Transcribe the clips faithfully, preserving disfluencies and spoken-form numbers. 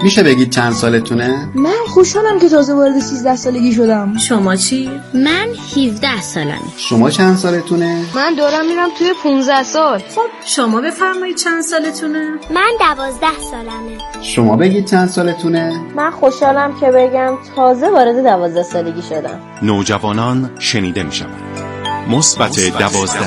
میشه بگید چند سالتونه؟ من خوشحالم که تازه وارد سیزده سالگی شدم. شما چی؟ من هفده سالمه. شما چند سالتونه؟ من دارم میرم توی پانزده سال. خب شما بفرمایید چند سالتونه؟ من دوازده سالمه. شما بگید چند سالتونه؟ من خوشحالم که بگم تازه وارد دوازده سالگی شدم. نوجوانان شنیده میشوند. مثبت دوازده.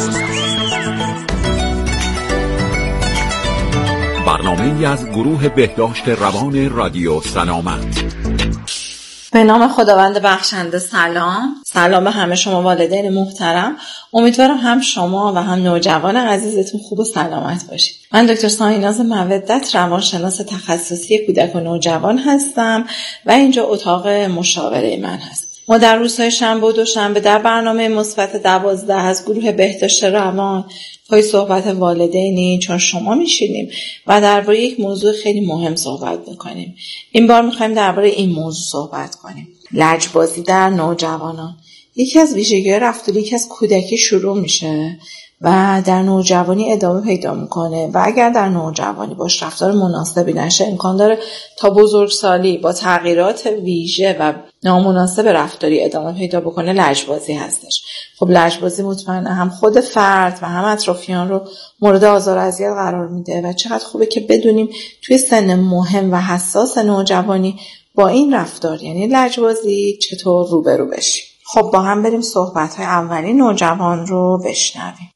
برنامه‌ای از گروه بهداشت روان رادیو سلامت. به نام خداوند بخشنده. سلام سلام به همه شما والدین محترم. امیدوارم هم شما و هم نوجوان عزیزتون خوب و سلامت باشید. من دکتر سایناز مودت، روانشناس تخصصی کودک و نوجوان هستم و اینجا اتاق مشاوره من هست. ما در روزهای شنبه و دوشنبه در برنامه مثبت دوازده از گروه بهداشت روان پای صحبت والدینی چون شما میشینیم و درباره یک موضوع خیلی مهم صحبت میکنیم. این بار میخوایم درباره این موضوع صحبت کنیم: لجبازی در نوجوانان. یکی از ویژگی‌های رفتاری که از کودکی شروع میشه و در نوجوانی ادامه پیدا میکنه و اگر در نوجوانی باش رفتار مناسبی نشه امکان داره تا بزرگسالی با تغییرات ویژه و نامناسب رفتاری ادامه پیدا بکنه. لجبازی هستش. خب لجبازی مطمئنه هم خود فرد و هم اطرافیان رو مورد آزار و اذیت قرار میده و چقدر خوبه که بدونیم توی سن مهم و حساس نوجوانی با این رفتار یعنی لجبازی چطور روبرو بشیم. خب با هم بریم صحبت‌های اولی نوجوان رو بشنویم.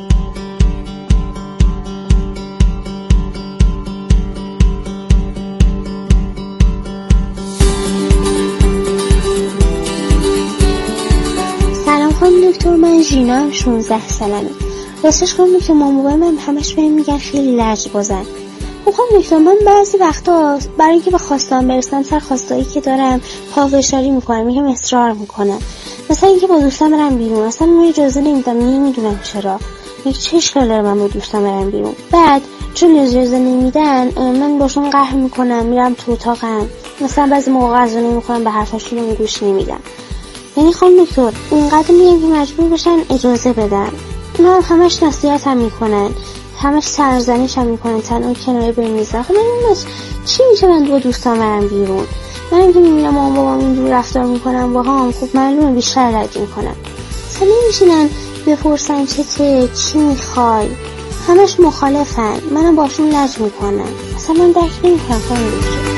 سلام خانم دکتر، من ژینا، شانزده سالمه. راستش خانم دکتر مامان بابا من همش بهم میگن خیلی لجبازم. خب خانم دکتر من بعضی وقتا برای اینکه به خواستم برسم سر خواستایی که دارم پافشاری میکنم، میگم اصرار میکنم. مثلا اینکه با دوستم برم بیرون، اصلا من اجازه نمیدم، نمیدونم چرا. میگه چه اشکالی داره من با دوستم برم بیرون؟ بعد چون اجازه نمیدن من باشون قهر میکنم، میرم تو اتاقم، مثلا بعضی موقع غذا نمیخورم، به حرفاشون گوش نمیدم. یعنی خانم دکتر اینقدر میگن که مجبور بشن اجازه بدن. اونا هم همش نصیحت هم میکنن، همش سرزنش هم میکنن، تنها کنایه برمیزن. خب من چی میشه من با دوستان برم بیرون؟ من که میبینم مامان بابام اینجور رفتار میکنم با هم، خب معلومه بیشتر لج میکنم. اصلا نمیشینن بپرسن چته، چی میخوای؟ همش مخالفن، منم باشون لج میکنم. اصلا من درک نمیکنم خانم دکتر.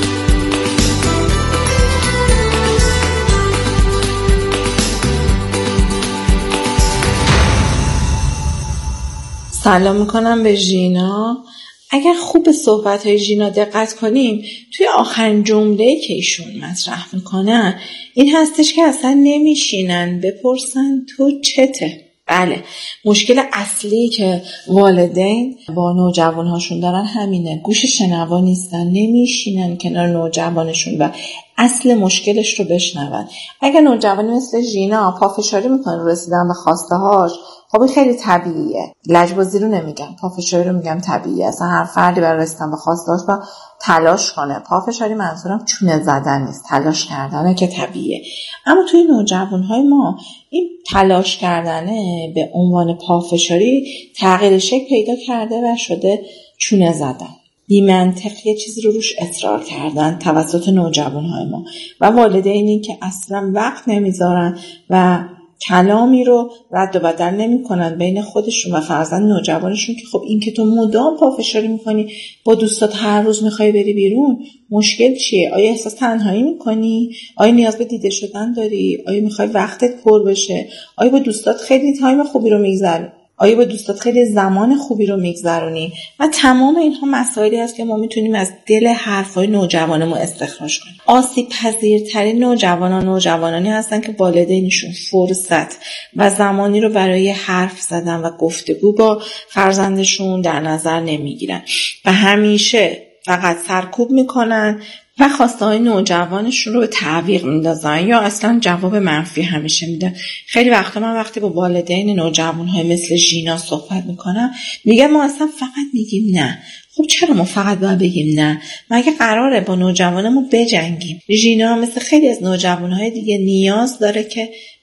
سلام میکنم به ژینا. اگر خوب به صحبت‌های ژینا دقت کنیم توی آخرین جمله‌ای که ایشون مطرح میکنن این هستش که اصلا نمیشینن بپرسن تو چته. بله، مشکل اصلی که والدین با نوجوانهاشون دارن همینه، گوش شنوا نیستن، نمیشینن کنار نوجوانشون و اصل مشکلش رو بشنون. اگر نوجوانی مثل ژینا پافشاری میکنه رو رسیدن به خواسته هاش، خب این خیلی طبیعیه. لجبازی رو نمیگم، پافشاری رو میگم طبیعیه. اصلا هر فردی برای رسیدن به خواسته هاش با تلاش کنه. پافشاری منظورم چونه زدن نیست، تلاش کردنه که طبیعیه. اما توی نوجوانهای ما این تلاش کردنه به عنوان پافشاری تغییر شکل پیدا کرده و شده چونه زدن. بی منطق یه چیزی رو روش اصرار کردن توسط نوجوانهای ما و والدینی که اصلا وقت نمیذارن و کلامی رو رد و بدل نمی کنن بین خودشون و فرزند نوجوانشون که خب این که تو مدام پافشاری میکنی، با دوستات هر روز میخوای بری بیرون، مشکل چیه؟ آیا احساس تنهایی میکنی؟ آیا نیاز به دیده شدن داری؟ آیا میخوای وقتت پر بشه؟ آیا با دوستات خیلی تایم خوبی رو میگذرونی؟ آیا با دوستات خیلی زمان خوبی رو میگذرونی؟ و تمام اینها مسائلی هست که ما میتونیم از دل حرفای نوجوانمون استخراج کنیم. آسیب پذیرترین نوجوانان نوجوانانی هستن که والدینشون فرصت و زمانی رو برای حرف زدن و گفتگو با فرزندشون در نظر نمیگیرن و همیشه فقط سرکوب میکنن و خواسته های نوجوانشون رو به تعویق میندازن یا اصلا جواب منفی همیشه میدن. خیلی وقتا من وقتی با والدین نوجوانهای مثل ژینا صحبت میکنم میگم ما اصلا فقط میگیم نه. خب چرا ما فقط باید بگیم نه؟ مگه قراره با نوجوانمون بجنگیم؟ ژینا مثل خیلی از نوجوانهای دیگه نیاز داره که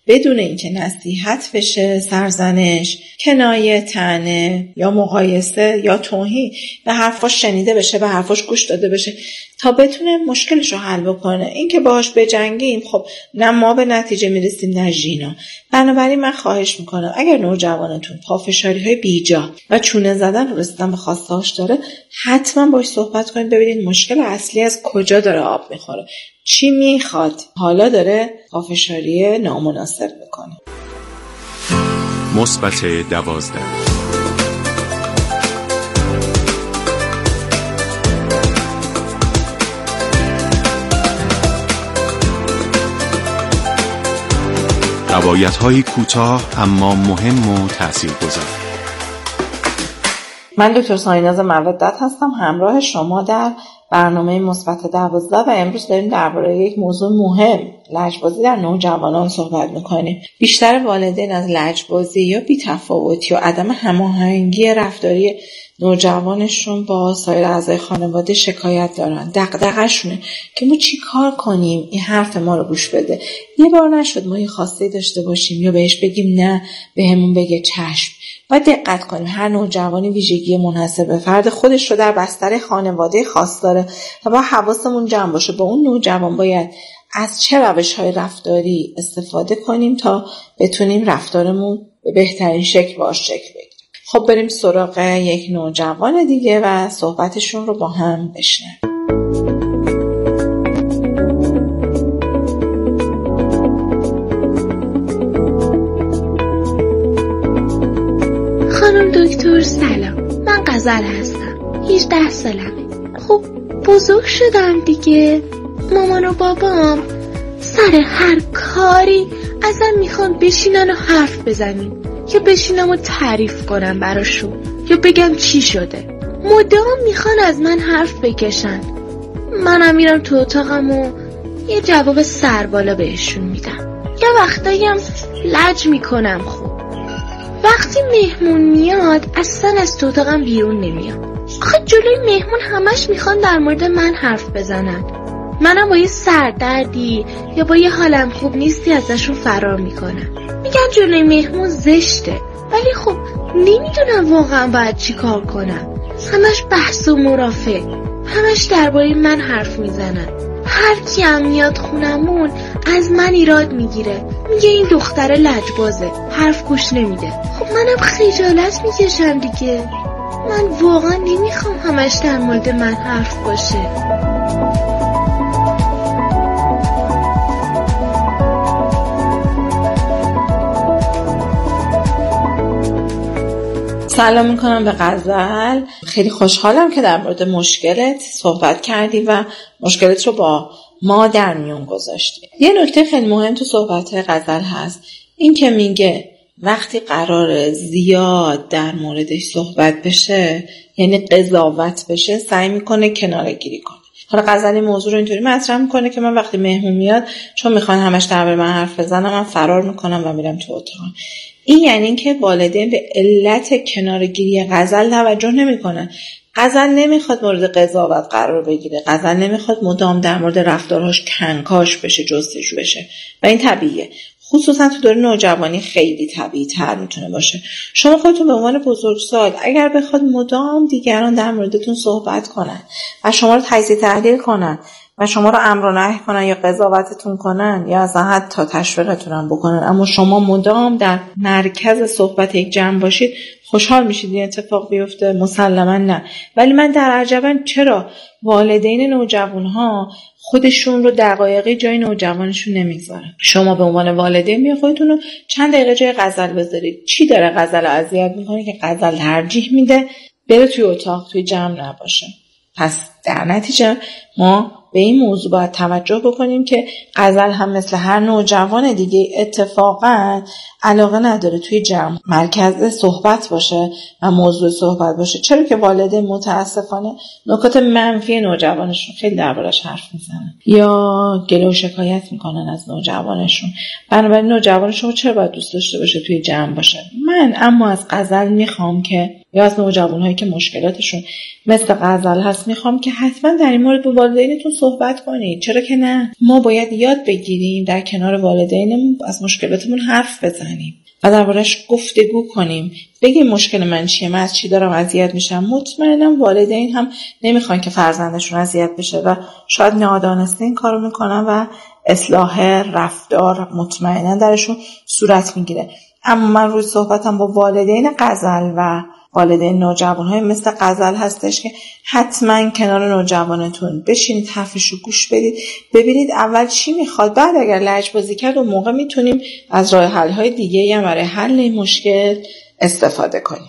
بدون اینکه نصیحت بشه، سرزنش، کنایه، طعنه یا مقایسه یا توهین به حرفاش شنیده بشه، به حرفاش گوش داده بشه تا بتونه مشکلش رو حل بکنه. این که باهاش بجنگیم خب نه ما به نتیجه میرسیم نه ژینا. بنابراین من خواهش میکنم اگر نوجوانتون پافشاری های بیجا و چونه زدن رو رسیدن به خواستهاش داره، حتما باهاش صحبت کنید ببینید مشکل اصلی از کجا داره آب میخوره، چی میخواد، حالا داره پافشاری نامناسب میکنه. مثبت دوازده. روایت‌های کوتاه اما مهم و تاثیرگذار. من دکتر سایناز مودت هستم، همراه شما در برنامه مثبت دوازده و امروز داریم درباره یک موضوع مهم، لجبازی در نوجوانان صحبت میکنیم. بیشتر والدین از لجبازی یا بی‌تفاوتی و عدم هماهنگی رفتاری نوجوانشون با سایر اعضای خانواده شکایت دارن. دغدغه‌شونه که ما چی کار کنیم این حرف ما رو گوش بده. یه بار نشد ما یه خواسته داشته باشیم یا بهش بگیم نه، بهمون بگه چشم. و دقت کنیم هر نوجوانی ویژگی منحصر به فرد خودش رو در بستر خانواده خاص داره و با حواسمون جمع باشه با اون نوجوان باید از چه روش‌های رفتاری استفاده کنیم تا بتونیم رفتارمون به بهترین شکل باش شکل بگیره. خب بریم سراغ یک نوجوان دیگه و صحبتشون رو با هم بشنویم. خانم دکتر سلام، من غزل هستم، هجده سالمه. خب بزرگ شدم دیگه. مامان و بابام سر هر کاری ازم میخوان بشینن و حرف بزنیم یا بشینم و تعریف کنم براشون یا بگم چی شده. مدام میخوان از من حرف بکشن. منم میرم تو اتاقم و یه جواب سربالا بهشون میدم. یه وقتایی هم لج میکنم. خوب وقتی مهمون میاد اصلا از تو اتاقم بیرون نمیام. آخه جلوی مهمون همش میخوان در مورد من حرف بزنن. منم با یه سردردی یا با یه حالم خوب نیستی ازشون فرار میکنم. میگن جلوی مهمون زشته، ولی خب نمیدونم واقعا باید چی کار کنم. همش بحث و مرافع، همش درباره من حرف میزنن. هر کی هم میاد خونمون از من ایراد میگیره، میگه این دختر لجبازه، حرف گوش نمیده. خب منم خجالت میکشم دیگه. من واقعا نمیخوام همش در مورد من حرف باشه. سلام میکنم به غزل. خیلی خوشحالم که در مورد مشکلت صحبت کردی و مشکلت رو با ما در میون گذاشتی. یه نکته خیلی مهم تو صحبت غزل هست، این که میگه وقتی قرار زیاد در موردش صحبت بشه، یعنی قضاوت بشه، سعی میکنه کناره گیری کنه. حالا غزل این موضوع رو اینطوری مطرح میکنه که من وقتی مهمون میاد چون میخوان همش درباره من حرف بزنم، من فرار میکنم و میرم تو اتاقم. این یعنی این که والدین به علت کناره‌گیری غزل توجه نمی‌کنن. غزل نمیخواد مورد قضاوت قرار بگیره. غزل نمیخواد مدام در مورد رفتارهاش کنکاش بشه، جستجو بشه و این طبیعیه. خصوصا تو دور نوجوانی خیلی طبیعی تر میتونه باشه. شما خودتون به عنوان بزرگسال اگر بخواد مدام دیگران در موردتون صحبت کنن و شما رو تجزیه تحلیل کنن و شما رو امر و نهی کنن یا قضاوتتون کنن یا اصلا حتی تشویقتون هم بکنن، اما شما مدام در مرکز صحبت یک جمع باشید، خوشحال میشید این اتفاق بیفته؟ مسلما نه. ولی من در عجبم چرا والدین نوجوانها خودشون رو دقایقی جای نوجوانشون نمیگذارن. شما به عنوان والدین بیا خودتون رو چند دقیقه جای غزل بذارید. چی داره غزل اذیت میکنه که غزل ترجیح میده بره توی اتاق، توی جمع نباشه؟ پس در نتیجه ما به این موضوع باید توجه بکنیم که غزل هم مثل هر نوجوان دیگه اتفاقا علاقه نداره توی جمع مرکز صحبت باشه و موضوع صحبت باشه. چرا که والدین متاسفانه نکات منفی نوجوانشون خیلی دربارش حرف میزنن یا گله و شکایت میکنن از نوجوانشون. بنابراین نوجوان شما چرا باید دوست داشته باشه توی جمع باشه؟ من اما از غزل میخوام که یا از نوجوان‌هایی که مشکلاتشون مثل غزل هست میخوام که حتما در این مورد با والدینتون صحبت کنید. چرا که نه؟ ما باید یاد بگیریم در کنار والدینمون از مشکلاتمون حرف بزنیم و دربارش گفتگو کنیم، بگیم مشکل من چیه، من از چی دارم اذیت میشم. مطمئنم والدین هم نمیخوان که فرزندشون اذیت بشه و شاید نادانسته این کارو میکنن و اصلاح رفتار مطمئنا درشون صورت میگیره. اما من روی صحبتم با والدین غزل و والدین نوجوان‌های مثل غزل هستش که حتما کنار نوجوانتون بشینید، حرفشو گوش بدید، ببینید اول چی میخواد، بعد اگر لجبازی کرد اون موقع میتونیم از راه حل‌های دیگه‌ای هم برای حل این مشکل استفاده کنیم.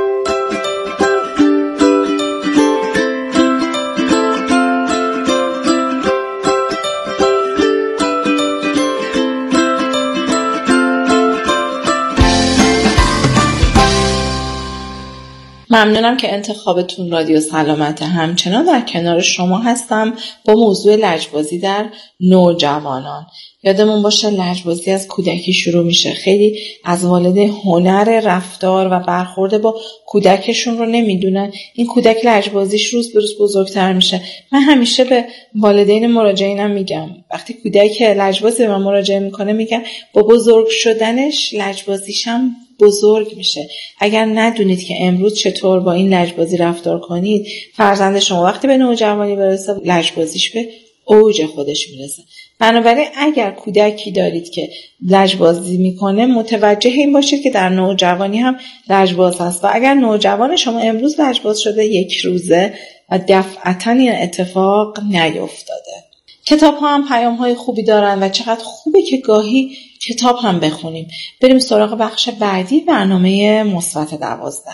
ممنونم که انتخابتون رادیو سلامت همچنان در کنار شما هستم با موضوع لجبازی در نوجوانان. یادمون باشه لجبازی از کودکی شروع میشه. خیلی از والدین هنر رفتار و برخورد با کودکشون رو نمیدونن. این کودک لجبازیش روز به روز بزرگتر میشه. من همیشه به والدین مراجعینم میگم وقتی کودک لجبازی به من مراجعه میکنه میگم با بزرگ شدنش لجبازیش هم بزرگ میشه. اگر ندونید که امروز چطور با این لجبازی رفتار کنید، فرزند شما وقتی به نوجوانی برسه لجبازیش به اوج خودش میرسه. بنابراین اگر کودکی دارید که لجبازی میکنه متوجه این باشید که در نوجوانی هم لجباز هست و اگر نوجوان شما امروز لجباز شده یک روزه و دفعتا این اتفاق نیفتاده. کتاب ها هم پیام های خوبی دارن و چقدر خوبه که گاهی کتاب هم بخونیم. بریم سراغ بخش بعدی برنامه مثبت دوازده.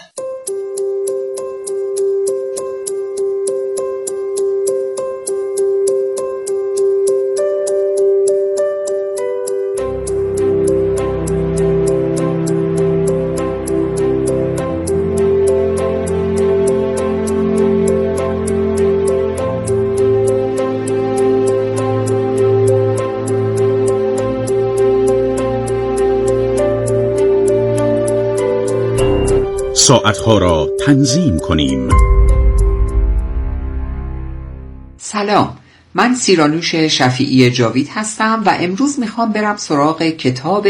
ساعتها را تنظیم کنیم. سلام، من سیرانوش شفیعی جاوید هستم و امروز میخوام برم سراغ کتاب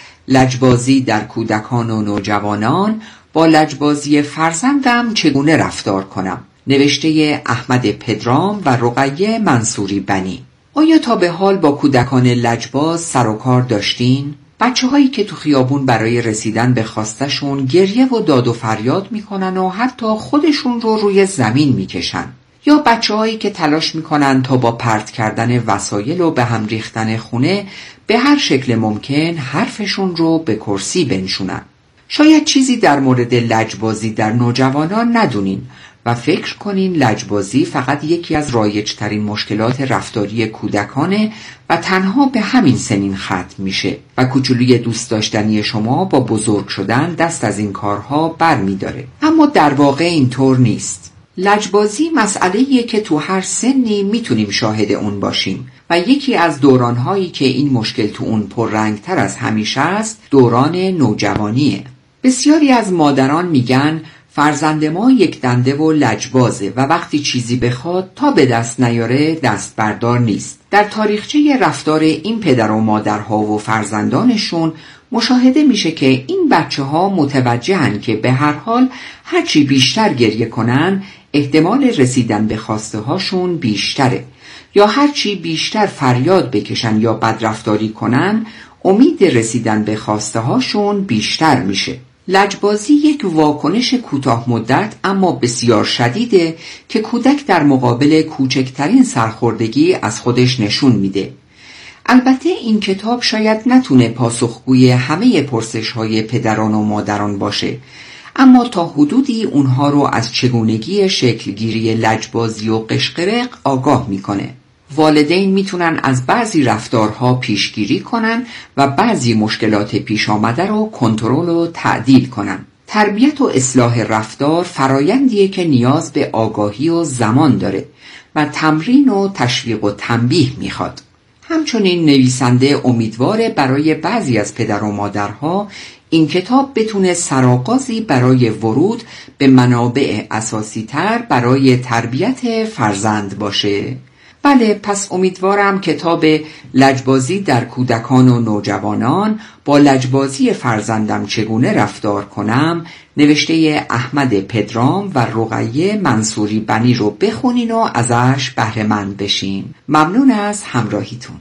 لجبازی در کودکان و نوجوانان با لجبازی فرزندم چگونه رفتار کنم، نوشته احمد پدرام و رقیه منصوری بنی. آیا تا به حال با کودکان لجباز سر و کار داشتین؟ بچه هایی که تو خیابون برای رسیدن به خواستشون گریه و داد و فریاد میکنن و حتی خودشون رو روی زمین میکشن، یا بچه هایی که تلاش میکنن تا با پرت کردن وسایل و به هم ریختن خونه به هر شکل ممکن حرفشون رو به کرسی بنشونن. شاید چیزی در مورد لجبازی در نوجوانان ندونین و فکر کنین لجبازی فقط یکی از رایج‌ترین مشکلات رفتاری کودکانه و تنها به همین سنین ختم میشه و کوچولوی دوست داشتنی شما با بزرگ شدن دست از این کارها بر میداره. اما در واقع اینطور نیست. لجبازی مسئله‌ایه که تو هر سنی میتونیم شاهد اون باشیم و یکی از دورانهایی که این مشکل تو اون پررنگتر از همیشه است دوران نوجوانیه. بسیاری از مادران میگن فرزند ما یک دنده و لجبازه و وقتی چیزی بخواد تا به دست نیاره دست بردار نیست. در تاریخچه رفتار این پدر و مادرها و فرزندانشون مشاهده میشه که این بچه ها متوجهن که به هر حال هرچی بیشتر گریه کنن احتمال رسیدن به خواسته هاشون بیشتره، یا هرچی بیشتر فریاد بکشن یا بدرفتاری کنن امید رسیدن به خواسته هاشون بیشتر میشه. لجبازی یک واکنش کوتاه مدت اما بسیار شدیده که کودک در مقابل کوچکترین سرخوردگی از خودش نشون میده. البته این کتاب شاید نتونه پاسخگوی همه پرسش‌های پدران و مادران باشه، اما تا حدودی اونها رو از چگونگی شکلگیری لجبازی و قشقرق آگاه میکنه. والدین میتونن از بعضی رفتارها پیشگیری کنن و بعضی مشکلات پیش آمده رو کنترل و تعدیل کنن. تربیت و اصلاح رفتار فرایندیه که نیاز به آگاهی و زمان داره و تمرین و تشویق و تنبیه میخواد. همچنین نویسنده امیدواره برای بعضی از پدر و مادرها این کتاب بتونه سرآغازی برای ورود به منابع اساسی تر برای تربیت فرزند باشه. بله، پس امیدوارم کتاب لجبازی در کودکان و نوجوانان با لجبازی فرزندم چگونه رفتار کنم نوشته احمد پدرام و رقیه منصوری بنی رو بخونین و ازش بهره مند بشین. ممنون از همراهیتون.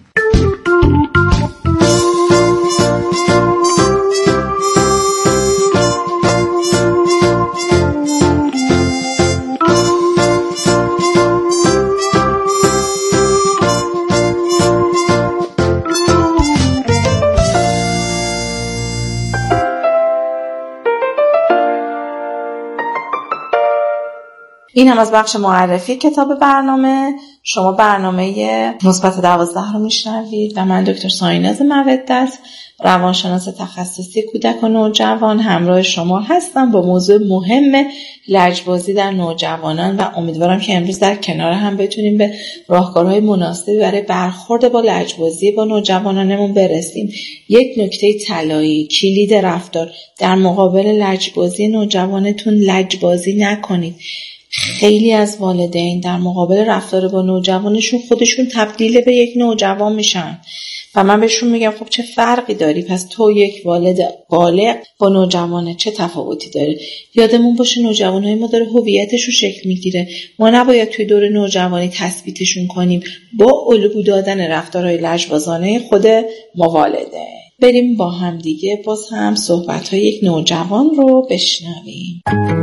این هم از بخش معرفی کتاب برنامه. شما برنامه مثبت دوازده رو میشنوید و من دکتر سایناز مودت، روانشناس تخصصی کودک و نوجوان، همراه شما هستم با موضوع مهم لجبازی در نوجوانان و امیدوارم که امروز در کنار هم بتونیم به راهکارهای مناسبی برای برخورد با لجبازی با نوجوانانمون برسیم. یک نکته طلایی، کلید رفتار در مقابل لجبازی نوجوانتون لجبازی نکنید. خیلی از والدین در مقابل رفتار با نوجوانشون خودشون تبدیل به یک نوجوان میشن و من بهشون میگم خب چه فرقی داری؟ پس تو یک والد بالغ با نوجوانه چه تفاوتی داره؟ یادمون باشه نوجوانهای ما داره هویتشون شکل میگیره. ما نباید توی دور نوجوانی تثبیتشون کنیم با الگو دادن رفتارهای لجبازانه خود ما والدین. بریم با هم دیگه باز هم صحبت‌های یک نوجوان رو بشنویم.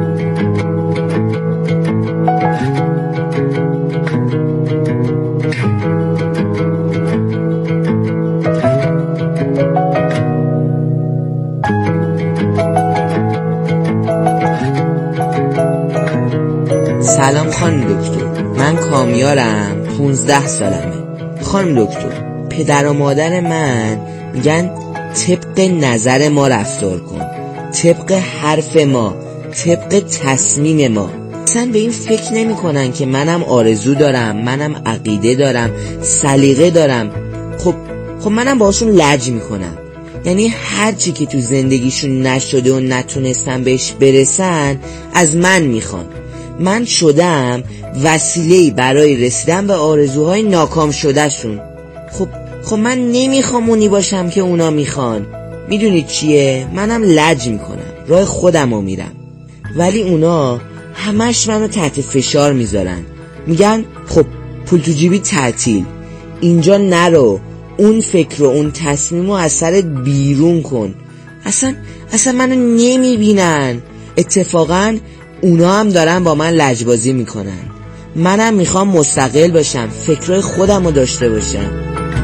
سلام خانم دکتر، من کامیارم، پونزده سالمه. خانم دکتر، پدر و مادر من میگن طبق نظر ما رفتار کن، طبق حرف ما، طبق تصمیم ما. اصلا به این فکر نمی کنن که منم آرزو دارم، منم عقیده دارم، سلیقه دارم. خب خب منم باشون لج میکنم. یعنی هر چی که تو زندگیشون نشده و نتونستن بهش برسن از من میخوان. من شدم وسیله‌ای برای رسیدن به آرزوهای ناکام شده شون. خب خب من نمیخوام اونی باشم که اونا میخوان. میدونید چیه؟ منم لج میکنم، راه خودم رو میرم، ولی اونا همش منو تحت فشار میذارن. میگن خب پول تو جیبی تعطیل، اینجا نرو، اون فکر و اون تصمیم رو از سرت بیرون کن. اصلا اصلا منو نمیبینن. اتفاقا اونا هم دارن با من لجبازی میکنن. منم میخوام مستقل باشم، فکرای خودم رو داشته باشم.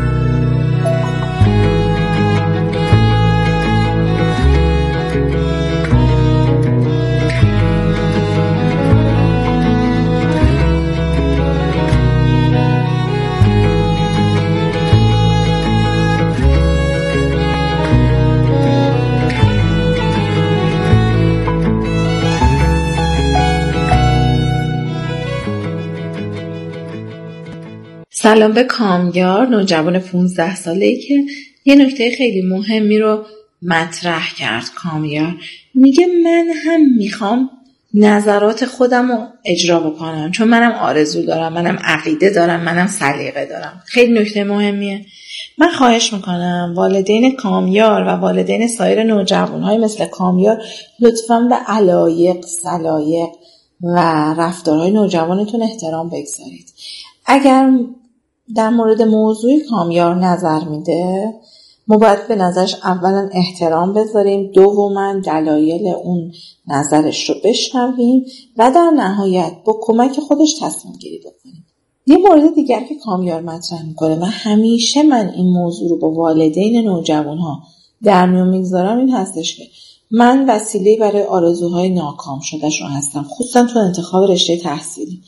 سلام به کامیار، نوجوان پونزده ساله‌ای که یه نکته خیلی مهمی رو مطرح کرد. کامیار میگه من هم میخوام نظرات خودم رو اجرا بکنم، چون منم آرزو دارم، منم عقیده دارم، منم سلیقه دارم. خیلی نکته مهمیه. من خواهش میکنم والدین کامیار و والدین سایر نوجوانهای مثل کامیار لطفاً به علایق، سلایق و رفتارهای نوجوانتون احترام بگذارید. اگر در مورد موضوع کامیار نظر میده، ما باید به نظرش اولا احترام بذاریم، دوما دلایل اون نظرش رو بشنویم و در نهایت با کمک خودش تصمیم گیری بکنیم. یه مورد دیگر که کامیار مطرح میکنه و همیشه من این موضوع رو با والدین نوجوانها در میون میگذارم این هستش که من وسیله برای آرزوهای ناکام شدهشون هستم، خصوصا تو انتخاب رشته تحصیلی.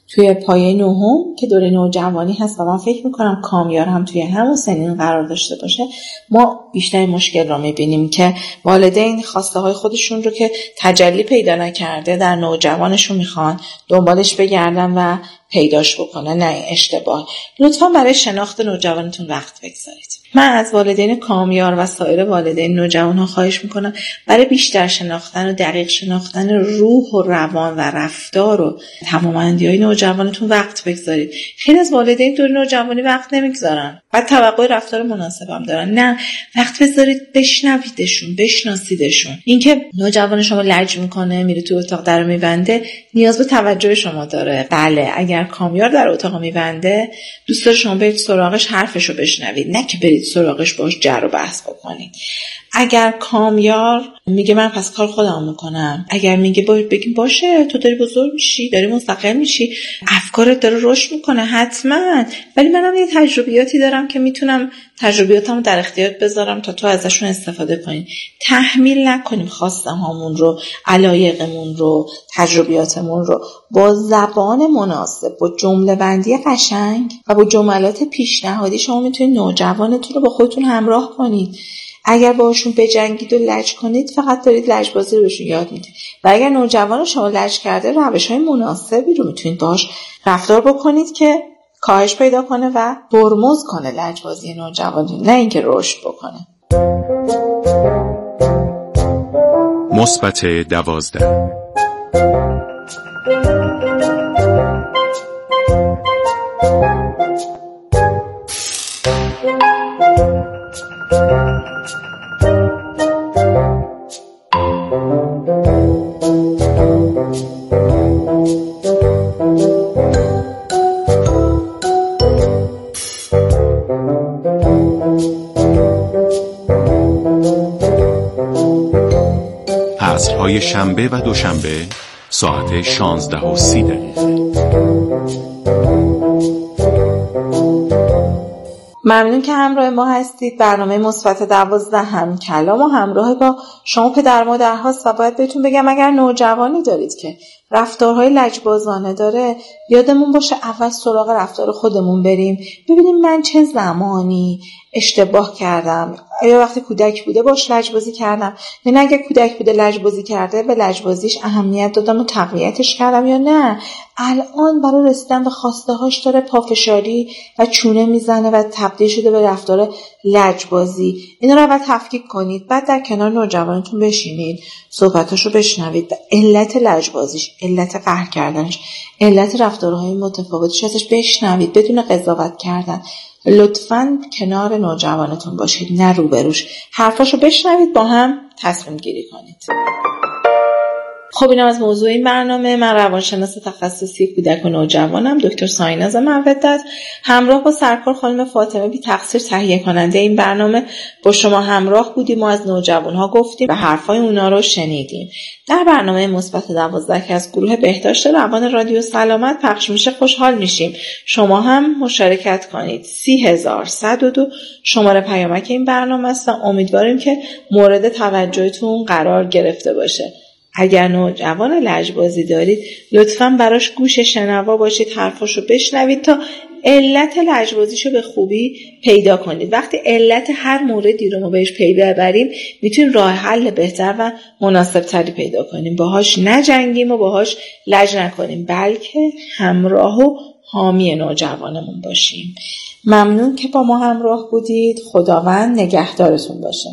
توی پایه نهم که دوره نوجوانی هست و من فکر میکنم کامیار هم توی همون سنین قرار داشته باشه، ما بیشتر مشکل رو میبینیم که والدین خواسته های خودشون رو که تجلی پیدا نکرده در نوجوانشون میخوان دنبالش بگردن و پیداش بکنن. نه، این اشتباه. لطفا برای شناخت نوجوانتون وقت بگذارید. من از والدین کامیار و سایر والدین نوجوان ها خواهش میکنم برای بیشتر شناختن و دقیق شناختن روح و روان و رفتار و تمام‌اندی های نوجوانتون وقت بگذارید. خیلی از والدین دور نوجوانی وقت نمیگذارن، بعد توقع رفتار مناسب هم دارن. نه، وقت بذارید بشنویدشون، بشناسیدشون. اینکه نوجوان شما لج میکنه، میره تو اتاق در میبنده، نیاز به توجه شما داره. بله، اگر کامیار در اتاق میبنده، دوست داره شما برید سراغش، حرفشو بشنوید، نه که برید سراغش باش جر و بحث بکنید. اگر کامیار میگه من پس کار خودم میکنم، اگر میگه با بگیم باشه تو داری بزرگ میشی، داری مستقل میشی، افکارت داره رشد میکنه حتما، ولی منم یه تجربیاتی دارم که میتونم تجربیاتمو در اختیارت بذارم تا تو ازشون استفاده کنی. تحمیل نکنیم خواسته هامون رو، علایقمون رو، تجربیاتمون رو. با زبان مناسب، با جمله بندی قشنگ و با جملات پیشنهادی شما میتونید نوجوانتون رو با خودتون همراه کنید. اگر باشون بجنگید و لج کنید، فقط دارید لجبازی رو بهشون یاد میدید. و اگر نوجوان شما لج کرده، روش‌های مناسبی رو میتونید باهاش رفتار بکنید که کاهش پیدا کنه و ترمز کنه لجبازی نوجوانتون، نه اینکه رشد بکنه. مثبت دوازده. عصرهای شنبه و دوشنبه ساعت شانزده و سی دقیقه. ممنون که همراه ما هستید. برنامه مثبت دوازده هم کلام و همراه با شما پدر مادر هاست و باید بهتون بگم اگر نوجوانی دارید که رفتارهای لجبازانه داره، یادمون باشه اول سراغ رفتار خودمون بریم، ببینیم من چه زمانی اشتباه کردم. یا وقتی کودک بوده باش لجبازی کردم، یا نه اگه کودک بوده لجبازی کرده به لجبازیش اهمیت دادم و تقویتش کردم، یا نه الان برای رسیدن به خواسته هاش داره پافشاری و چونه میزنه و تبدیل شده به رفتار لجبازی. اینا رو اول تفکیک کنید، بعد در کنار نوجوانتون بشینید، صحبتاشو بشنوید، علت لجبازیش، علت قهر کردنش، علت رفتارهای متفاوتش ازش بشنوید بدون قضاوت کردن. لطفاً کنار نوجوانتون باشید، نه روبروش. حرفاشو بشنوید، با هم تصمیم گیری کنید. خب اینم از موضوع این برنامه. من روانشناس تخصصی کودک و نوجوانم، دکتر سایناز مودت، همراه با سرکار خانم فاطمه بی تقصیر تهیه کننده این برنامه با شما همراه بودیم. ما از نوجوانها گفتیم و حرفای اونا رو شنیدیم. در برنامه مثبت دوازده که از گروه بهداشت روان رادیو سلامت پخش میشه خوشحال میشیم شما هم مشارکت کنید. سی هزار صد و دو شماره پیامک این برنامه است و امیدواریم که مورد توجهتون قرار گرفته باشه. اگر نوجوان لجبازی دارید، لطفاً براش گوش شنوا باشید، حرفاشو بشنوید تا علت لجبازیشو به خوبی پیدا کنید. وقتی علت هر موردی رو ما بهش پی ببریم، میتونیم راه حل بهتر و مناسب تری پیدا کنیم. باهاش نجنگیم و باهاش لج نکنیم، بلکه همراه و حامی نوجوانمون باشیم. ممنون که با ما همراه بودید. خداوند نگهدارتون باشه.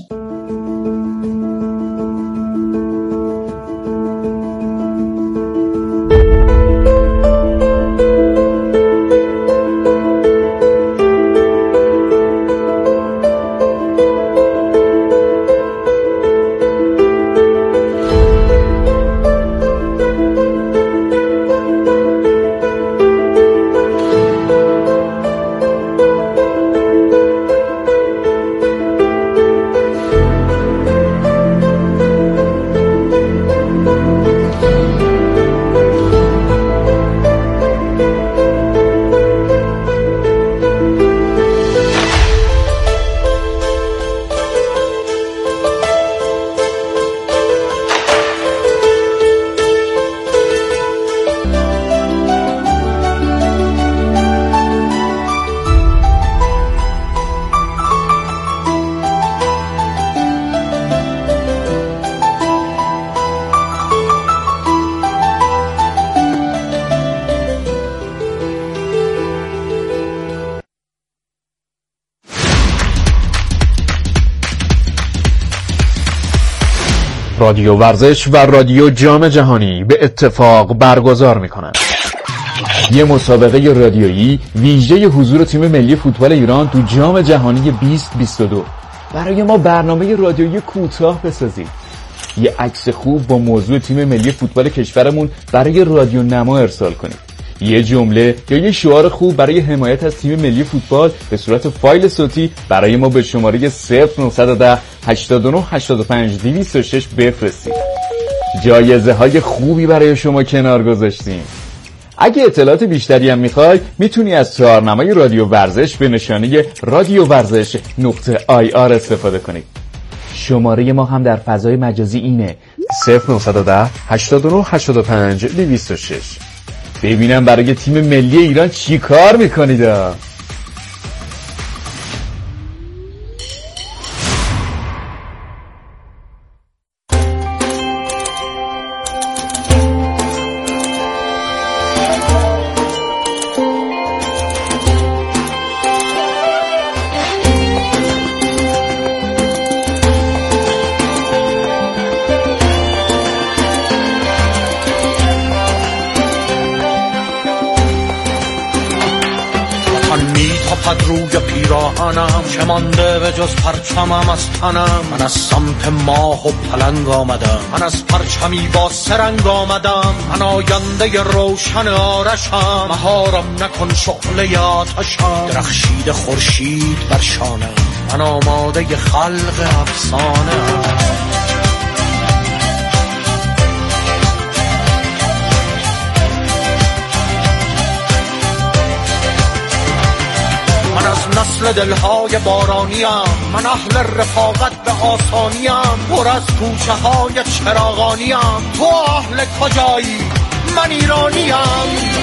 رادیو ورزش و رادیو جام جهانی به اتفاق برگزار می‌کنند. یه مسابقه رادیویی ویژه حضور تیم ملی فوتبال ایران تو جام جهانی بیست بیست و دو. برای ما برنامه رادیویی کوتاه بسازید. یه عکس خوب با موضوع تیم ملی فوتبال کشورمون برای رادیو نما ارسال کنید. یه جمله یا یه شعار خوب برای حمایت از تیم ملی فوتبال به صورت فایل صوتی برای ما به شماره صفر نه یک صفر هشتاد و نه هشتاد و پنج دویست و شش بفرستید. جایزه های خوبی برای شما کنار گذاشتیم. اگه اطلاعات بیشتری هم میخوای میتونی از شعارنمای رادیو ورزش به نشانه رادیو ورزش نقطه آی آر استفاده کنید. شماره ما هم در فضای مجازی اینه صفر نه یک صفر هشتاد و نه هشتاد و پنج دویست و شش. ببینم برای تیم ملی ایران چی کار میکنید. روی پیراهنم چه مانده به جز پرچمم از تنم. من از سمت ماه و پلنگ آمدم، من از پرچمی با سرنگ آمدم. من آینده روشن آرشم، مهارم نکن شعله آتشم. درخشید خورشید بر شانم، من آماده خلق افسانه. نسل دلهای بارانیم، من اهل رفاقت به آسانیم. پر از کوچه های چراغانیم، تو اهل کجایی؟ من ایرانیم.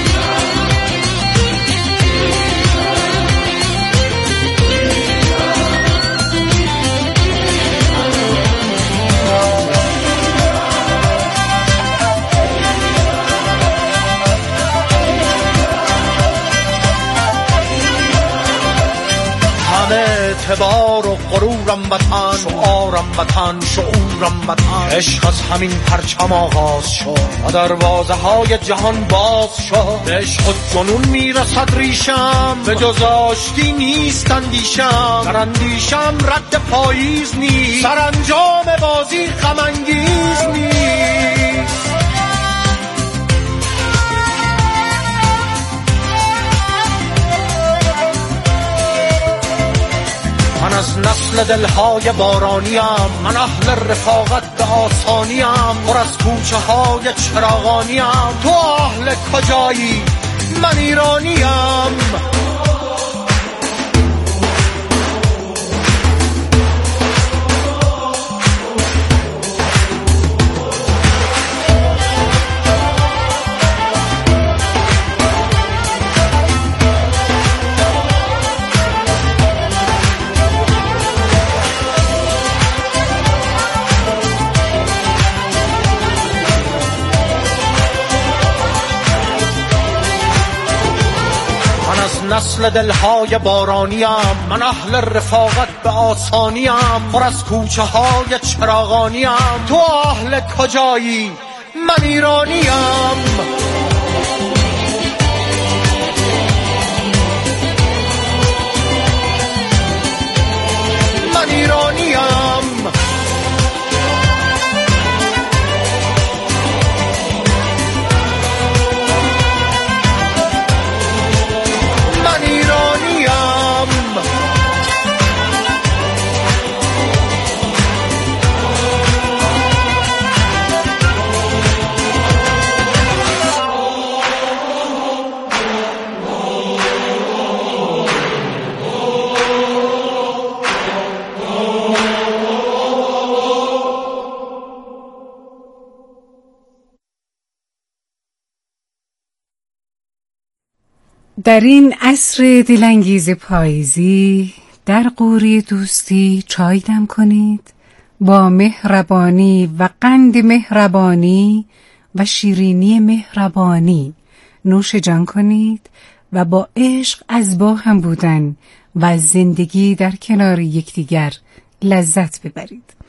اعتبار و غرورم وطن، شعارم وطن، شعورم وطن. عشق از همین پرچم آغاز شد و دروازه های جهان باز شد. به عشق و جنون میرسد ریشم، به جز آشتی نیست اندیشم. در اندیشم رد پاییز نیست، سرانجام بازی غم انگیز نیست. من از نسل دلهای بارانیم، من اهل رفاقت به آسانیم. پر از کوچه های چراغانیم، تو اهل کجایی؟ من ایرانیم. نسل دلهای بارانیم، من اهل رفاقت به آسانیم. پر از کوچه های چراغانیم، تو اهل کجایی؟ من ایرانیم. من ایرانیم. در این عصر دلانگیز پاییزی در قوری دوستی چای دم کنید، با مهربانی و قند مهربانی و شیرینی مهربانی نوش جان کنید و با عشق از با هم بودن و زندگی در کنار یکدیگر لذت ببرید.